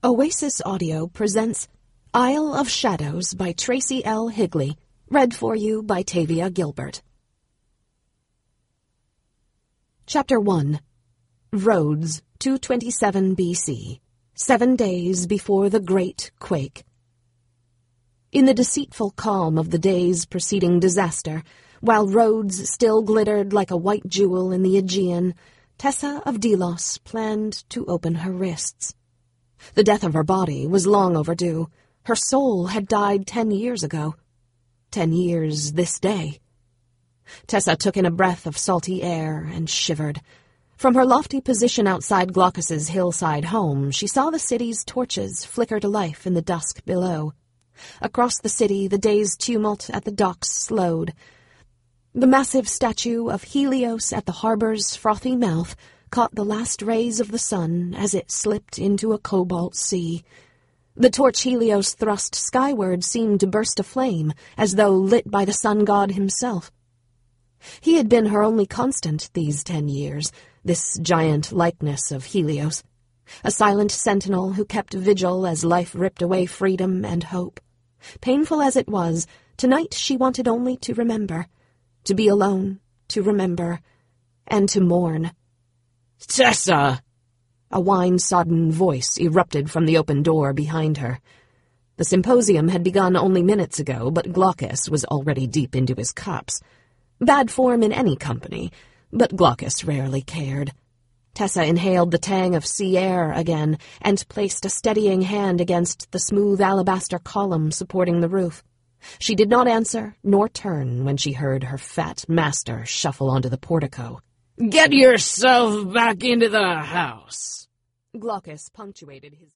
Oasis Audio presents Isle of Shadows by Tracy L. Higley, read for you by Tavia Gilbert. Chapter 1. Rhodes, 227 B.C., 7 days before the Great Quake. In the deceitful calm of the days preceding disaster, while Rhodes still glittered like a white jewel in the Aegean, Tessa of Delos planned to open her wrists. The death of her body was long overdue. Her soul had died 10 years ago. 10 years this day. Tessa took in a breath of salty air and shivered. From her lofty position outside Glaucus's hillside home, she saw the city's torches flicker to life in the dusk below. Across the city, the day's tumult at the docks slowed. The massive statue of Helios at the harbor's frothy mouth caught the last rays of the sun as it slipped into a cobalt sea. The torch Helios thrust skyward seemed to burst aflame, as though lit by the sun god himself. He had been her only constant these 10 years, this giant likeness of Helios, a silent sentinel who kept vigil as life ripped away freedom and hope. Painful as it was, tonight she wanted only to remember, to be alone, to remember, and to mourn. "Tessa!" A wine-sodden voice erupted from the open door behind her. The symposium had begun only minutes ago, but Glaucus was already deep into his cups. Bad form in any company, but Glaucus rarely cared. Tessa inhaled the tang of sea air again and placed a steadying hand against the smooth alabaster column supporting the roof. She did not answer nor turn when she heard her fat master shuffle onto the portico. "Get yourself back into the house," Glaucus punctuated his